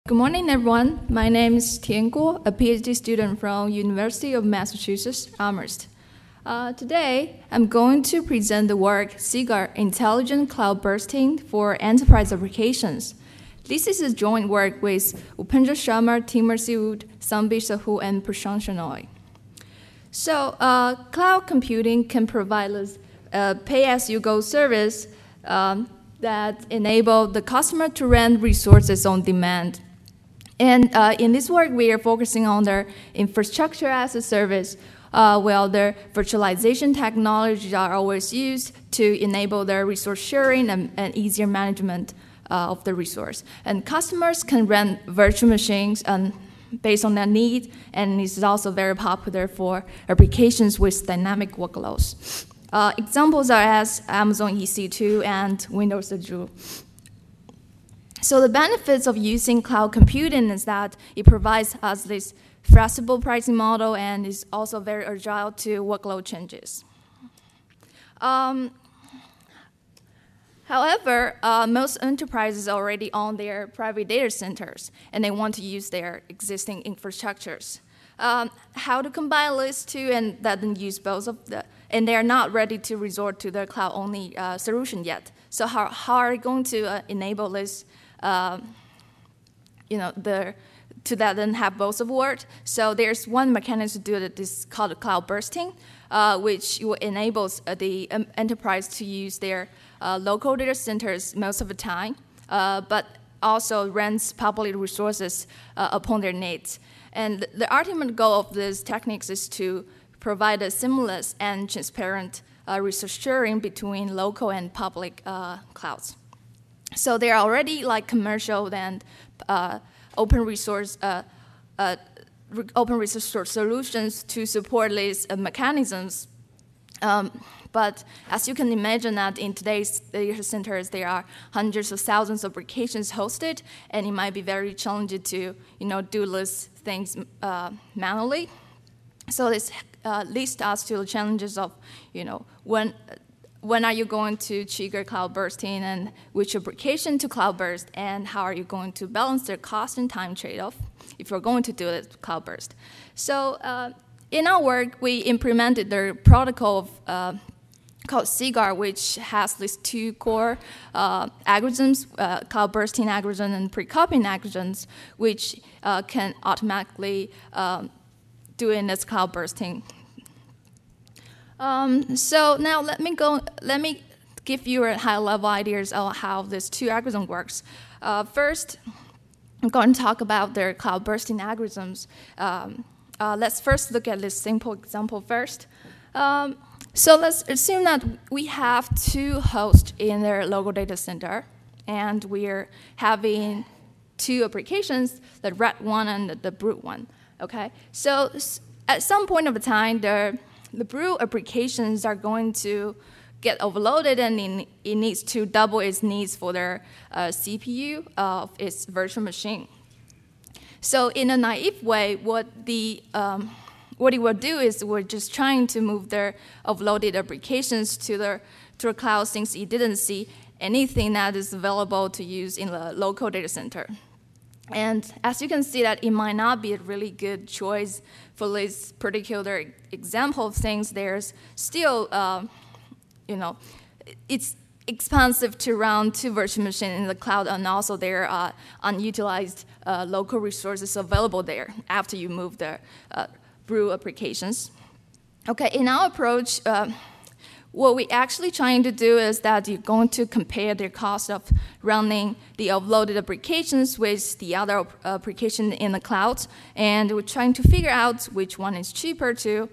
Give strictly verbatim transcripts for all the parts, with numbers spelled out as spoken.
Good morning, everyone. My name is Tian Guo, a PhD student from University of Massachusetts, Amherst. Uh, today, I'm going to present the work CIGAR Intelligent Cloud Bursting for Enterprise Applications. This is a joint work with Upendra Sharma, Timur Siwood, Sanbir Sahu, and Prashant Shenoy. So, uh, cloud computing can provide us a pay-as-you-go service um, that enable the customer to rent resources on demand. And uh, in this work, we are focusing on their infrastructure as a service, uh, while their virtualization technologies are always used to enable their resource sharing and, and easier management uh, of the resource. And customers can rent virtual machines um, based on their need, and this is also very popular for applications with dynamic workloads. Uh, examples are as Amazon E C two and Windows Azure. So the benefits of using cloud computing is that it provides us this flexible pricing model and is also very agile to workload changes. Um, however, uh, most enterprises already own their private data centers, and they want to use their existing infrastructures. Um, how to combine these two and then use both of the, and they're not ready to resort to the cloud-only uh, solution yet. So how, how are we going to uh, enable this? Uh, you know, the, to that then have both of work. So there's one mechanism to do that is called cloud bursting, uh, which enables uh, the um, enterprise to use their uh, local data centers most of the time, uh, but also rents public resources uh, upon their needs. And the ultimate goal of these techniques is to provide a seamless and transparent uh, resource sharing between local and public uh, clouds. So there are already like commercial and uh, open resource uh, uh, re open resource solutions to support these uh, mechanisms. Um, but as you can imagine, that in today's data centers, there are hundreds of thousands of applications hosted, and it might be very challenging to you know do these things uh, manually. So this uh, leads us to the challenges of you know when. When are you going to trigger cloud bursting, and which application to cloud burst, and how are you going to balance their cost and time trade-off if you're going to do it cloud burst? So uh, in our work, we implemented the protocol of, uh, called CIGAR, which has these two core uh, algorithms, uh, cloud bursting algorithm and pre-copying algorithms, which uh, can automatically um, do in this cloud bursting. Um, so now let me go. Let me give you a high-level ideas of how this two algorithm works. Uh, first, I'm going to talk about their cloud bursting algorithms. Um, uh, let's first look at this simple example first. Um, so let's assume that we have two hosts in their local data center, and we're having two applications, the red one and the, the blue one. Okay. So at some point of time, the The brew applications are going to get overloaded, and it, it needs to double its needs for their uh, C P U of its virtual machine. So in a naive way, what the um, what it will do is we're just trying to move their overloaded applications to the to the cloud, since it didn't see anything that is available to use in the local data center. And as you can see, that it might not be a really good choice for this particular example of things. There's still, uh, you know, it's expensive to run two virtual machines in the cloud, and also there are unutilized uh, local resources available there after you move the uh, brew applications. Okay, in our approach, uh, what we're actually trying to do is that you're going to compare the cost of running the uploaded applications with the other application in the cloud, and we're trying to figure out which one is cheaper to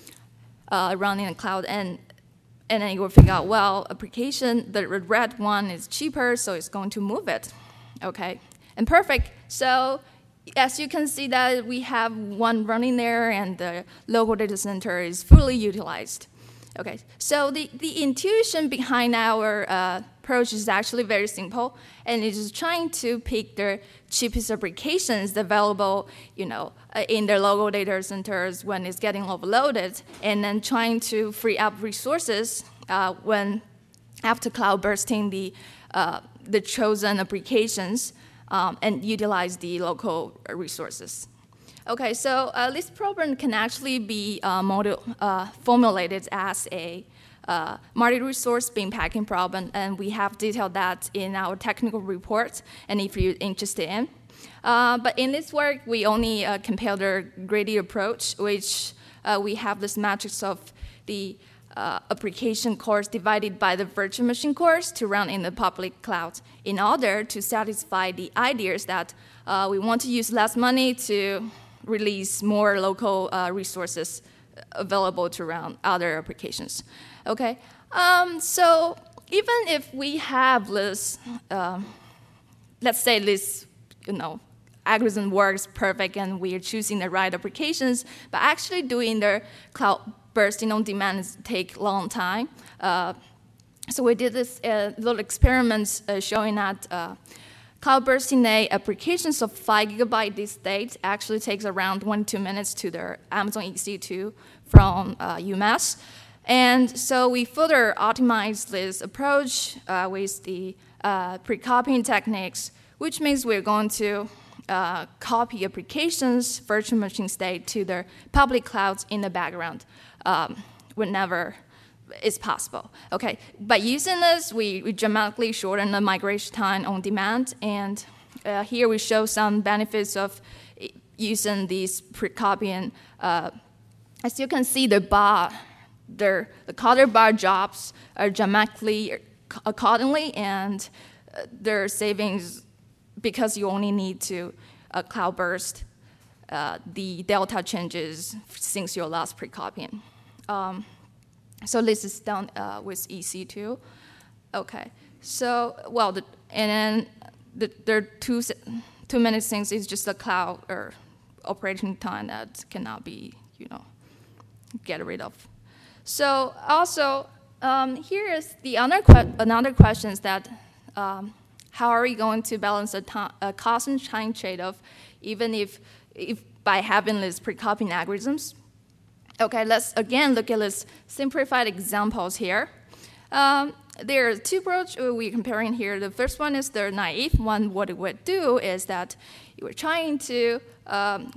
uh, run in the cloud, and and then you will figure out, well, application, the red one is cheaper, so it's going to move it, okay? And perfect. So as you can see that we have one running there, and the local data center is fully utilized. Okay, so the, the intuition behind our uh, approach is actually very simple, and it is trying to pick the cheapest applications available, you know, uh, in their local data centers when it's getting overloaded, and then trying to free up resources uh, when after cloud bursting the uh, the chosen applications um, and utilize the local resources. Okay, so uh, this problem can actually be uh, model, uh, formulated as a uh, multi-resource bin packing problem, and we have detailed that in our technical report, and if you're interested in. Uh, but in this work, we only uh, compare the greedy approach, which uh, we have this matrix of the uh, application cores divided by the virtual machine cores to run in the public cloud in order to satisfy the ideas that uh, we want to use less money to release more local uh, resources available to run other applications. Okay, um, so even if we have this, uh, let's say this, you know, algorithm works perfect and we are choosing the right applications, but actually doing the cloud bursting on demand take a long time. Uh, so we did this uh, little experiments uh, showing that uh, cloud bursting a applications of five gigabyte this state actually takes around twenty-two minutes to the Amazon E C two from uh, UMass. And so we further optimized this approach uh, with the uh, pre-copying techniques, which means we're going to uh, copy applications, virtual machine state to the public clouds in the background um, whenever it's possible. Okay, by using this, we, we dramatically shorten the migration time on demand, and uh, here we show some benefits of using these pre-copying. Uh, as you can see, the bar, the, the color bar drops are dramatically accordingly, and uh, their savings, because you only need to uh, cloud burst, uh, the delta changes since your last pre-copying. Um, So this is done uh, with E C two. Okay. So well, the, and then the, there are two two minute things is just the cloud or operating time that cannot be, you know, get rid of. So also um, here is the other que- another question is that um, how are we going to balance a, to- a cost and time trade-off, even if if by having these pre-copying algorithms? Okay, let's again look at these simplified examples here. Um, there are two approaches we're comparing here. The first one is the naive one. What it would do is that you were trying to um,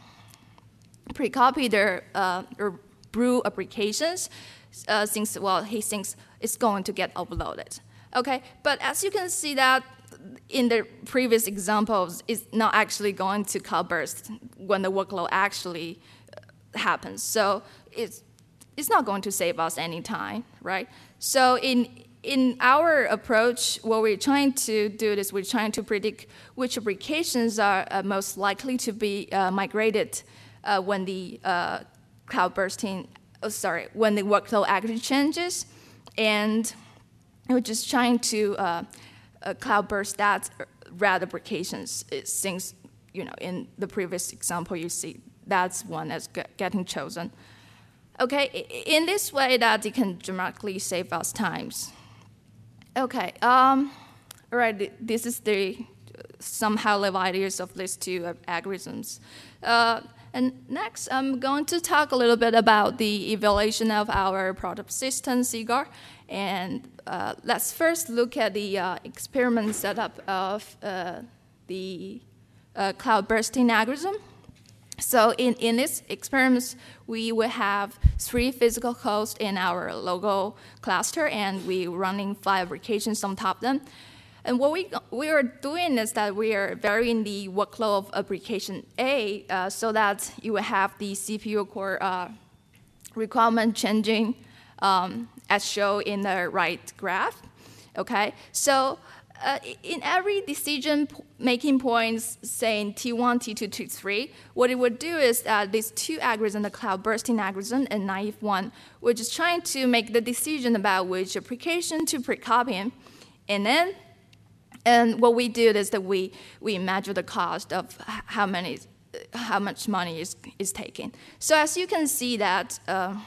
pre-copy their uh, or brew applications, uh, since, well, he thinks it's going to get uploaded. Okay, but as you can see that in the previous examples, it's not actually going to cloud burst when the workload actually happens. So it's it's not going to save us any time, right? So in in our approach, what we're trying to do is we're trying to predict which applications are uh, most likely to be uh, migrated uh, when the uh, cloud bursting, oh, sorry, when the workload actually changes, and we're just trying to uh, uh, cloud burst that RAD applications. It, since you know in the previous example you see. That's one that's getting chosen. Okay, in this way that it can dramatically save us times. Okay, um, all right, this is the some high-level ideas of these two algorithms. Uh, and next, I'm going to talk a little bit about the evaluation of our product system, CIGAR. And uh, let's first look at the uh, experiment setup of uh, the uh, cloud bursting algorithm. So in, in this experiment, we will have three physical hosts in our local cluster, and we're running five applications on top of them. And what we, we are doing is that we are varying the workload of application A uh, so that you will have the C P U core uh, requirement changing um, as shown in the right graph. Okay, so Uh, in every decision-making points, saying T one, T two, T three, what it would do is that these two algorithms, the cloud bursting algorithm and naive one, we're just trying to make the decision about which application to pre-copy. And then, and what we do is that we, we measure the cost of how many, how much money is, is taken. So as you can see that uh,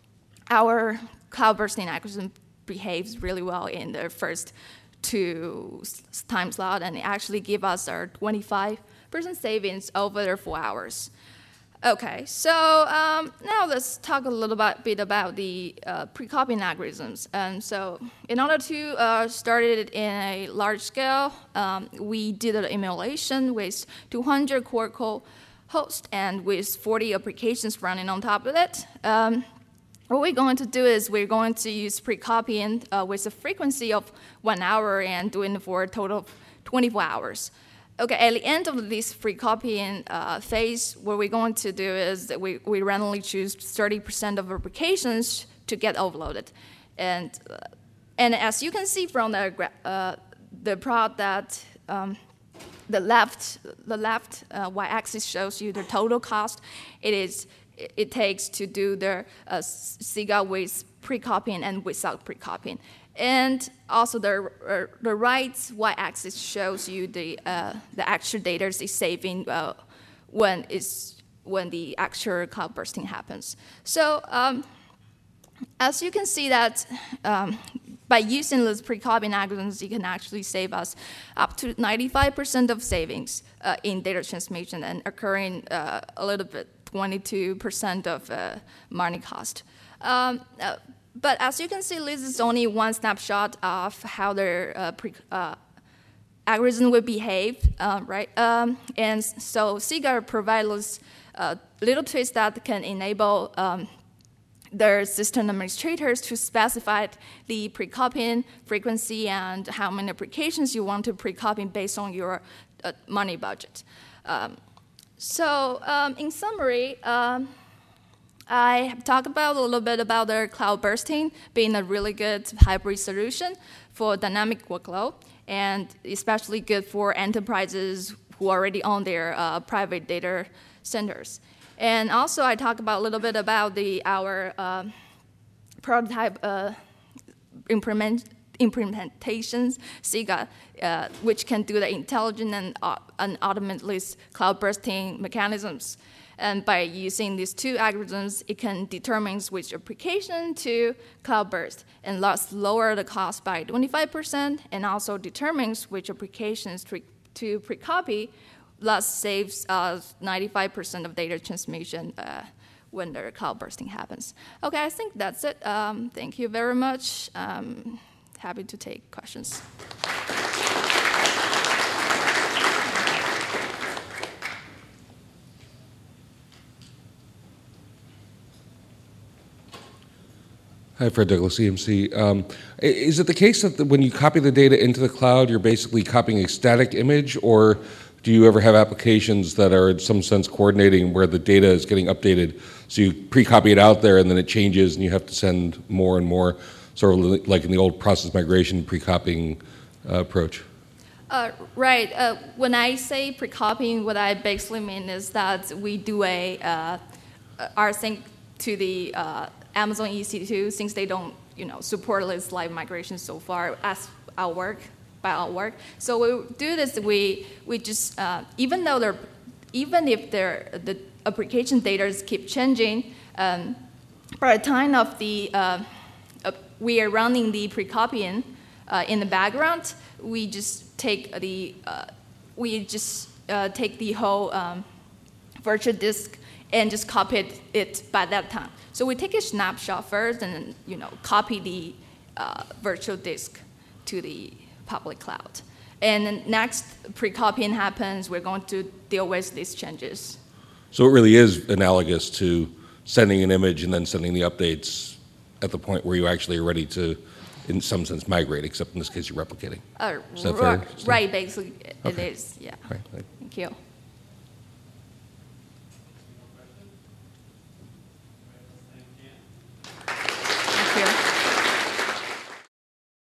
our cloud bursting algorithm behaves really well in the first two time slot, and it actually give us our twenty-five percent savings over four hours. Okay, so um, now let's talk a little bit, bit about the uh, pre-copying algorithms. And so in order to uh, start it in a large scale, um, we did an emulation with two hundred Qualcomm hosts and with forty applications running on top of it. Um, what we're going to do is we're going to use pre-copying uh, with a frequency of one hour and doing it for a total of twenty-four hours. Okay, at the end of this free copying uh, phase, what we're going to do is that we, we randomly choose thirty percent of applications to get overloaded. And, uh, and as you can see from the, uh, the plot that um, the left, the left uh, y-axis shows you the total cost it is it, it takes to do the uh, SIGA with pre-copying and without pre-copying. And also the, uh, the right y-axis shows you the, uh, the actual data is saving uh, when, it's, when the actual cloud bursting happens. So um, as you can see that um, by using those pre-copying algorithms, you can actually save us up to ninety-five percent of savings uh, in data transmission and occurring uh, a little bit twenty-two percent of uh, money cost. Um, uh, But as you can see, this is only one snapshot of how the uh, pre, uh, algorithm will behave, uh, right? Um, and so SIGA provides a little twist that can enable um, their system administrators to specify the pre-copying frequency and how many applications you want to pre-copy based on your uh, money budget. Um, so um, in summary, um, I have talked about a little bit about their cloud bursting being a really good hybrid solution for dynamic workload, and especially good for enterprises who already own their uh, private data centers. And also, I talked about a little bit about the our uh, prototype uh, implement, implementations, SIGA, uh, which can do the intelligent and, uh, and ultimately cloud bursting mechanisms. And by using these two algorithms, it can determine which application to cloud burst, and thus lower the cost by twenty-five percent, and also determines which applications to, to pre-copy, thus saves us ninety-five percent of data transmission uh, when the cloud bursting happens. Okay, I think that's it. Um, thank you very much. Um, happy to take questions. Hi, Fred Douglas, E M C. Um, is it the case that the, when you copy the data into the cloud, you're basically copying a static image, or do you ever have applications that are in some sense coordinating where the data is getting updated, so you pre-copy it out there and then it changes and you have to send more and more, sort of like in the old process migration pre-copying uh, approach? Uh, right. Uh, when I say pre-copying, what I basically mean is that we do a uh, rsync to the uh, Amazon E C two, since they don't, you know, support this live migration so far as our work, by our work. So we do this. We we just uh, even though they're even if they're, the application data keep changing, um, by the time of the uh, uh, we are running the pre-copying uh, in the background, we just take the uh, we just uh, take the whole um, virtual disk and just copy it, it by that time. So we take a snapshot first, and then, you know, copy the uh, virtual disk to the public cloud. And then next pre-copying happens, we're going to deal with these changes. So it really is analogous to sending an image and then sending the updates at the point where you actually are ready to, in some sense, migrate, except in this case you're replicating. Uh, is that right, fair? right, basically it okay. is, yeah. Right. Thank you.